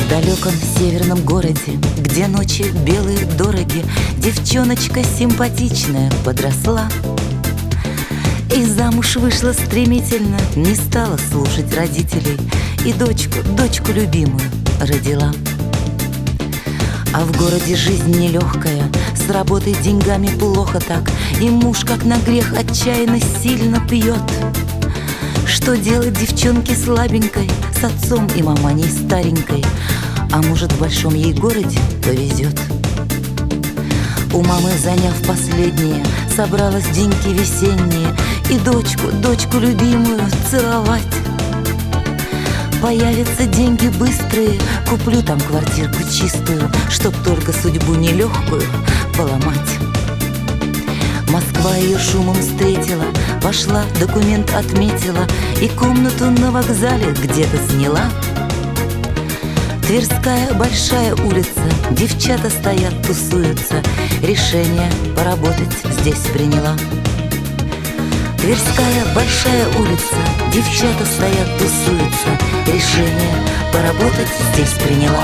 далеком северном городе, где ночи белые дороги, девчоночка симпатичная подросла и замуж вышла стремительно, не стала слушать родителей и дочку любимую родила. А в городе жизнь нелегкая, с работой деньгами плохо так, и муж, как на грех, отчаянно сильно пьет. Что делать девчонке слабенькой, с отцом и маманей старенькой? А может, в большом ей городе повезет? У мамы, заняв последнее, собралась деньги весенние, и дочку любимую целовать. Появятся деньги быстрые, куплю там квартирку чистую, чтоб только судьбу нелегкую поломать. Москва ее шумом встретила, пошла, документ отметила и комнату на вокзале где-то сняла. Тверская большая улица, девчата стоят, тусуются, решение поработать здесь приняла. Тверская большая улица, девчата стоят, тусуются, решение поработать здесь приняла.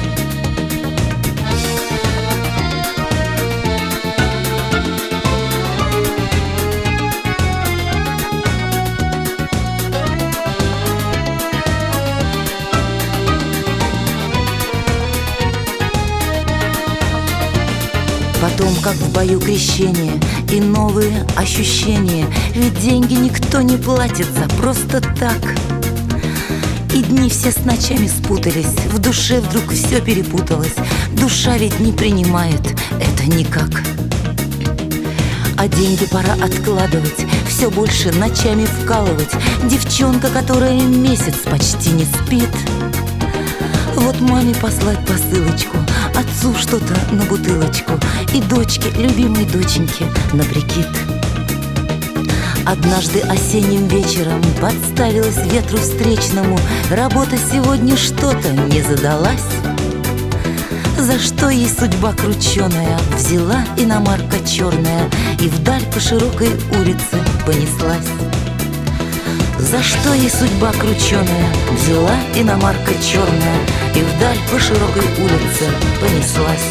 Потом, как в бою крещение и новые ощущения, ведь деньги никто не платит за просто так. И дни все с ночами спутались, в душе вдруг все перепуталось. Душа ведь не принимает это никак. А деньги пора откладывать, все больше ночами вкалывать. Девчонка, которая месяц почти не спит. Вот маме послать посылочку, отцу что-то на бутылочку и дочке, любимой доченьке, на прикид. Однажды осенним вечером подставилась ветру встречному, работа сегодня что-то не задалась. За что ей судьба крученая взяла иномарка черная и вдаль по широкой улице понеслась. За что ей судьба крученая взяла иномарка черная и вдаль по широкой улице понеслась.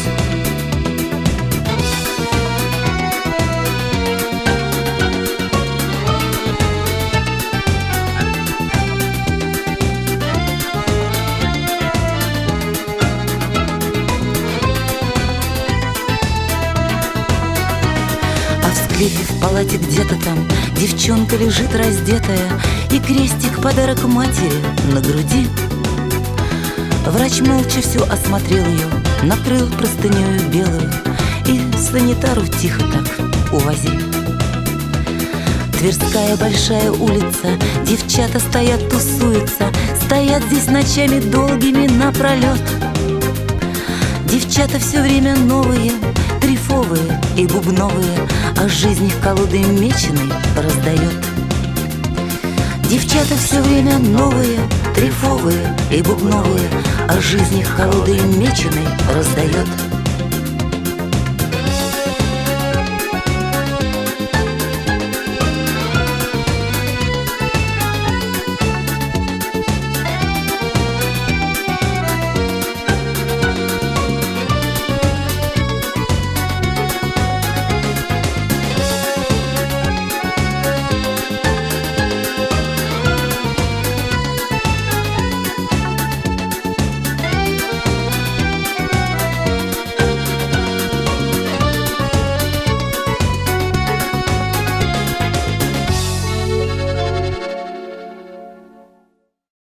В палате где-то там девчонка лежит раздетая, и крестик подарок матери на груди. Врач молча все осмотрел ее, накрыл простынею белую и санитару тихо так увози. Тверская большая улица, девчата стоят, тусуются, стоят здесь ночами долгими напролет. Девчата все время новые, дрейфовые и бубновые, а жизнь их колодой меченой раздает. Девчата все время новые, дрейфовые и бубновые, а жизнь их колодой меченой раздает.